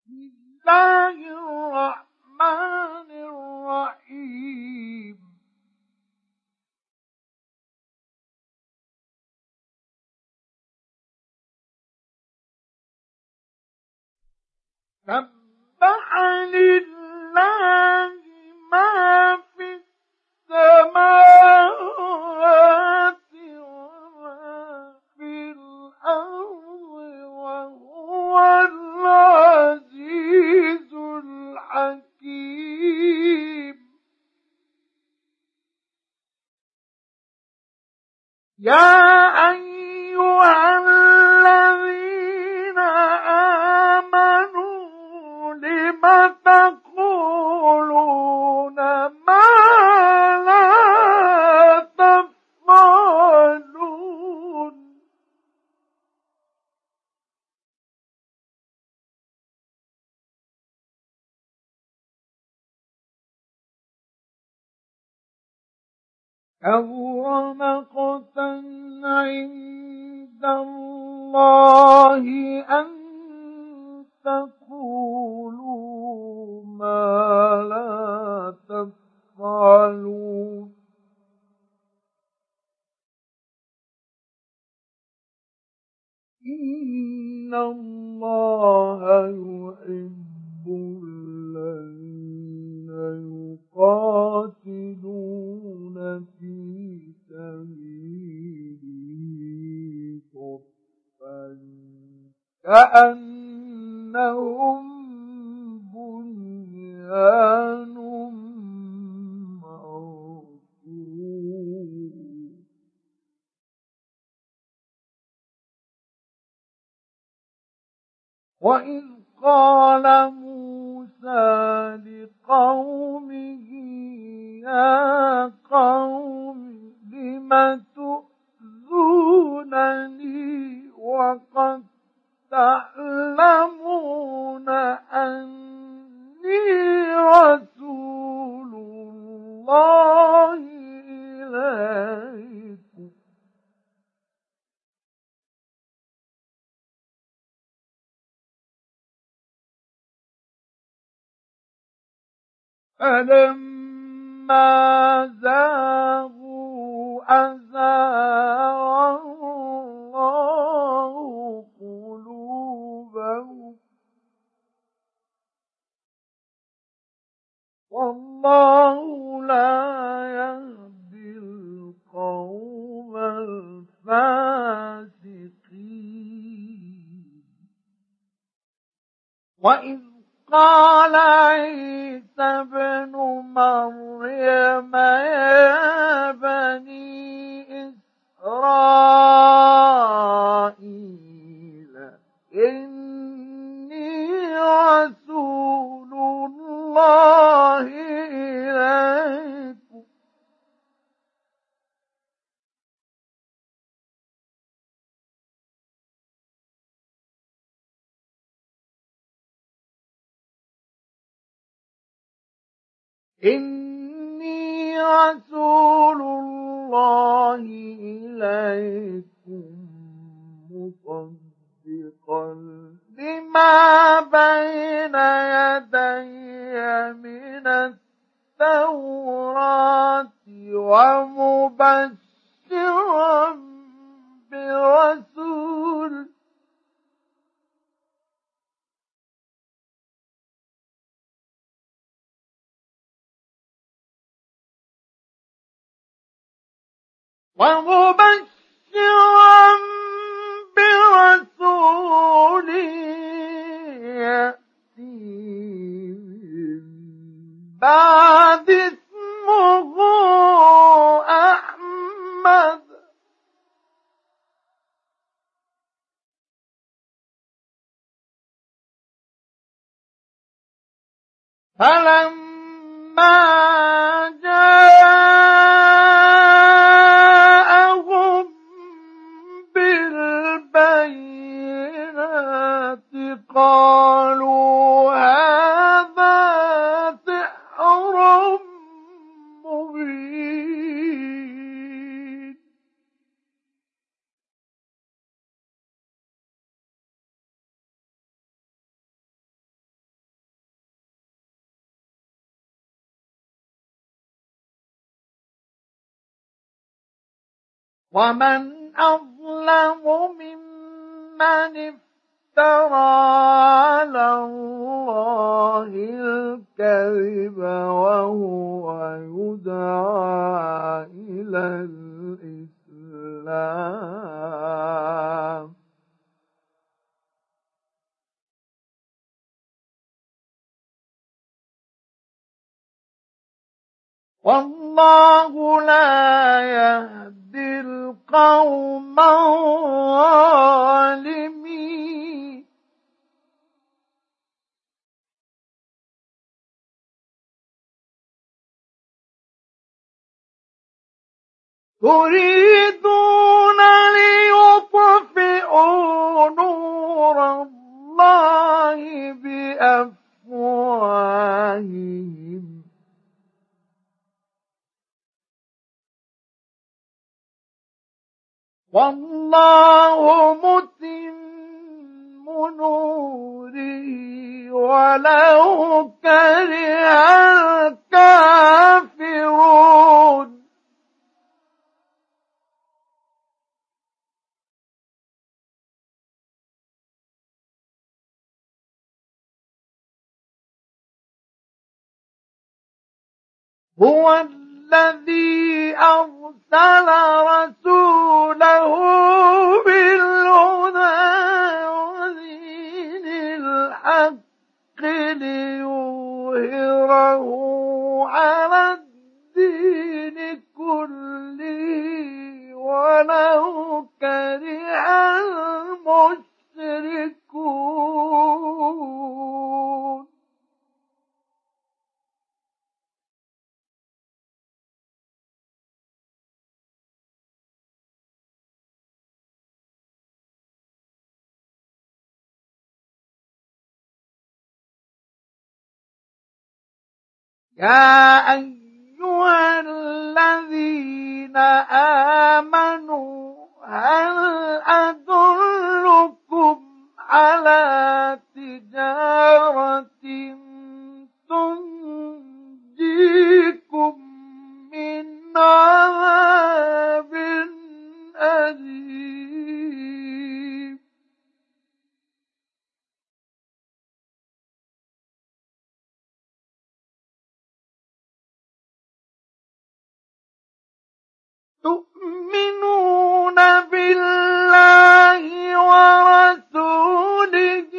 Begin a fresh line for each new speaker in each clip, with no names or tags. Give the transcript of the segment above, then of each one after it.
الله الرحمن الرحيم سبح لله ما في السماوات وما في الأرض وهو العزيز الحكيم يا أيها الذين آمنوا لم تقولون ما لا تفعلون كبر مقتا عند الله أن تقولوا ما لا تفعلون إن الله يحب الذين يقاتلون في سبيله صفا كأنهم بنيان مرصوص وإذ قال موسى لقومه يا قوم لم تؤذونني وقد تعلمون أني رسول الله إليكم فلما زاغوا أزاغ الله قلوبهم والله لا يهدي القوم الفاسقين وإذ قال عيسى ابن مريم يا بني إسرائيل إني رسول الله إليكم مصدقا لما بين يدي من التوراة ومبشرا برسول يأتي من بعد اسمه أحمد فلما جاءهم بالبينات قالوا هذا سحر مبين ومن أظلم ممن افترى على الله الكذب وهو يدعى إلى الإسلام. والله لا يهدي القوم الظالمين. يريدون ليطفئوا نور الله بأفواههم والله متم نوره ولو كره الكافرون. هو الذي أرسل رسوله بالهدى ودين الحق ليظهره على الدين كله ولو كره المشركون. يا أيها الذين آمنوا هل أدلكم على تجارة تنجيكم من عذاب أليم. تؤمنون بالله ورسوله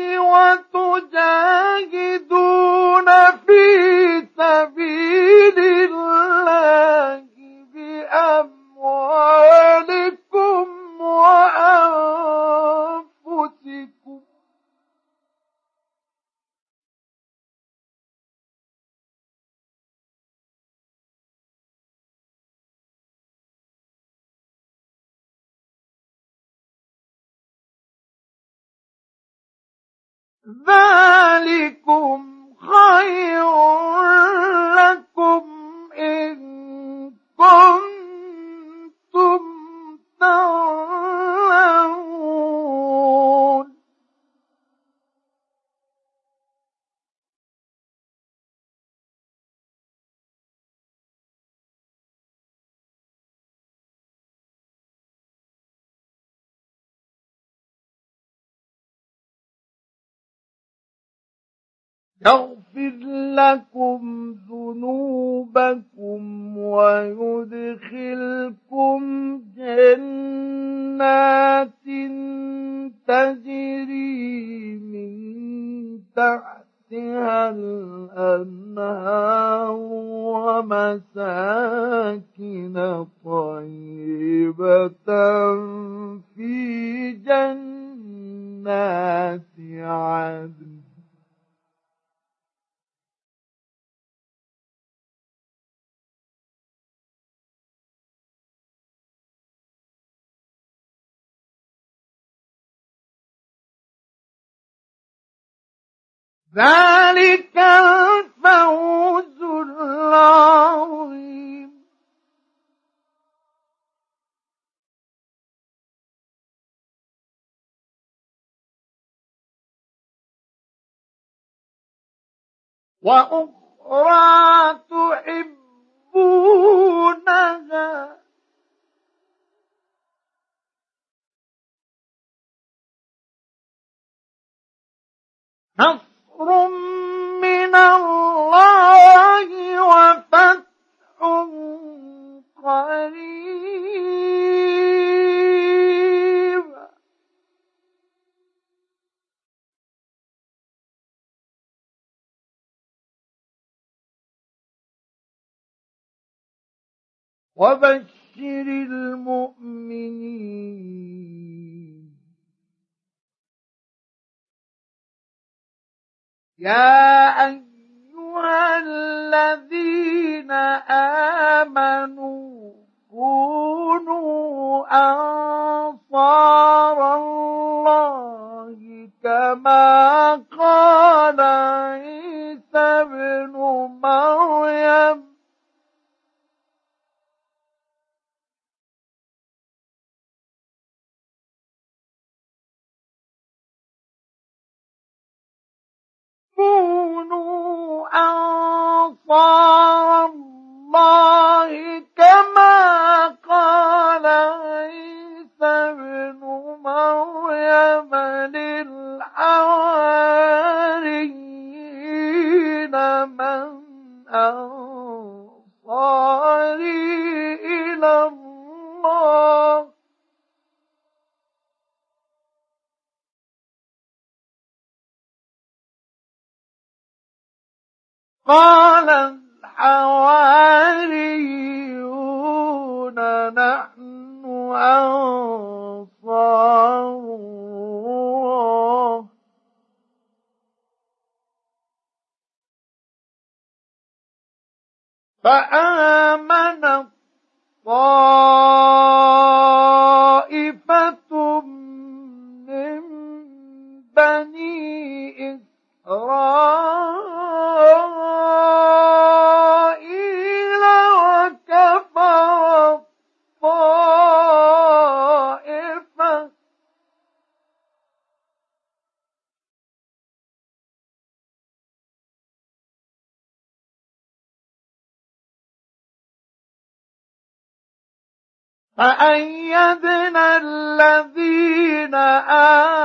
وتجاهدون في سبيل الله بأموالكم وأنفسكم ذلكم خير لكم إن كنتم تعلمون. يغفر لكم ذنوبكم ويدخلكم جنات تجري من تحتها الأنهار ومساكن طيبة في جنات عدن. ذلك الفوز العظيم. وأخرى تحبونها نصر من الله وفتح قريب. وبشر المؤمنين. يا أيها الذين آمنوا كونوا أنصار الله كما قال عيسى ابن مريم كونوا أنصار الله كما قال عيسى ابن مريم للحواريين من أنصاري إلى الله قال الحواريون نحن أنصار الله فآمنت طائفة من بني إسرائيل وكفرت طائفة فأيدنا الذين